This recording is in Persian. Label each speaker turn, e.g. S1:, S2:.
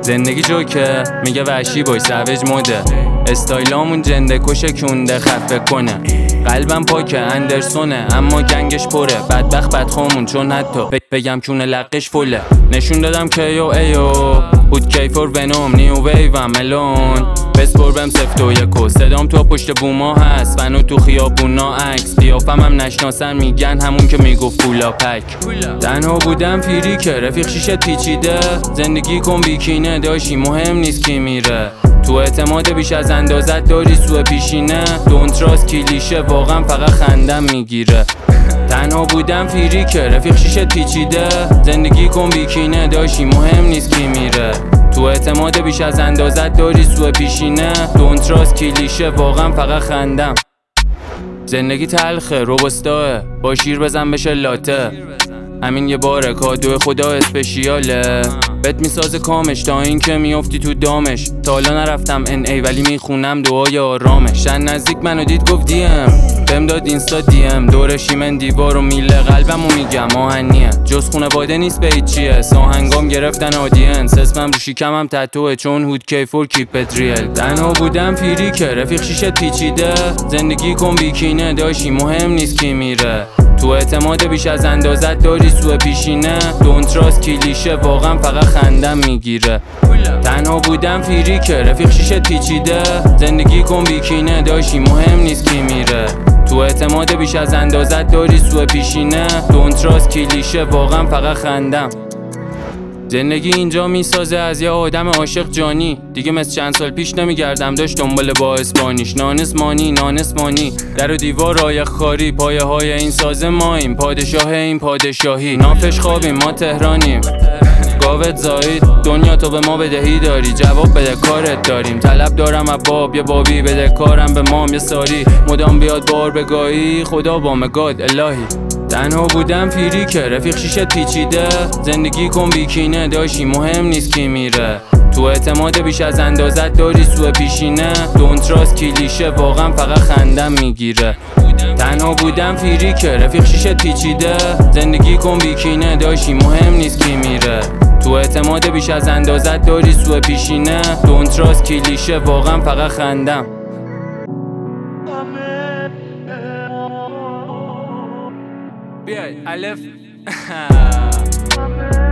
S1: زندگی جوکه میگه وحشی باش سوج موده، استایلامون جنده کشه کونده خفه کنه. قلبم پاکه اندرسونه اما گنگش پره، بدبخت بدخوامون چون حتی بگم کونه لقش فله. نشون دادم که ایو بود کیفور ونوم نیو ویوم ملون بسپر بهم سفت و یکو. صدام تو پشت بوما هست فنو تو خیابونا عکس، قیافم هم نشناسن میگن همون که میگفت پولا پک. تنها بودم پیری که رفیق شیشه پیچیده، زندگی کن بیکینه داشی مهم نیست کی میره. تو اعتماد بیش از اندازت داری سوء پیشینه، دونتراس کلیشه واقعا فقط خندم میگیره. تنها بودم فیری که رفیق شیشه پیچیده، زندگی کن بیکینه داشی مهم نیست کی میره. تو اعتماد بیش از اندازت داری سوء پیشینه، دونتراس کلیشه واقعا فقط خندم. زندگی تلخه روبستاه با شیر بزن بشه لاته، همین یه باره کادو خدا اسپشیاله. بهت میسازه کامش تا این که میافتی تو دامش. تا حالا نرفتم ان ای ولی میخونم دعای آرامش. شن نزدیک منو دید گفت دیم بهم داد اینستا دیم، دورشی من دیوار و میله قلبمو میگم آهنیه، جز خونه باده نیست به هیچیه. ساهنگام گرفتن آدینس، اسمم رو شیکمم تتوه چون هود کیفور کیپت ریل. تنها بودم فیری که رفیق شیشه پیچیده، زندگی کن بیکینه داشی مهم نیست کی میره. تو اعتماد بیش از اندازت داری سوء پیشینه، دونتراس کلیشه واقعا فقط خندم میگیره. تنها بودم فیری که رفیق شیشه پیچیده، زندگی کن بیکینه داشی مهم نیست کی میره. تو اعتماد بیش از اندازت داری سوء پیشینه، دونتراس کلیشه واقعا فقط خندم. زندگی اینجا میسازه از یه آدم عاشق جانی، دیگه مثل چند سال پیش نمیگردم داشت دنبال با اسپانیش. نانس مانی در و دیوار رایخ خاری، پایه های این سازه ماییم، پادشاه این پادشاهی. نافش خوابیم ما تهرانیم، گاوت زاید دنیا تو به ما بدهی داری، جواب بده کارت داریم. طلب دارم از باب یه بابی، بده کارم به مام یه ساری، مدام بیاد بار بگاهی خدا با مگاد الهی. تنها بودم فیری که رفیق شیشه پیچیده، زندگی کن بیکینه داشی مهم نیست کی میره. تو اعتماد بیش از اندازت داری سوء پیشینه، دونتراس کلیشه واقعا فقط خندم میگیره. تنها بودم فیری که رفیق شیشه پیچیده، زندگی کن بیکینه داشی مهم نیست کی میره. تو اعتماد بیش از اندازت داری سوء پیشینه، دونتراس کلیشه واقعا فقط خندم. بیای الف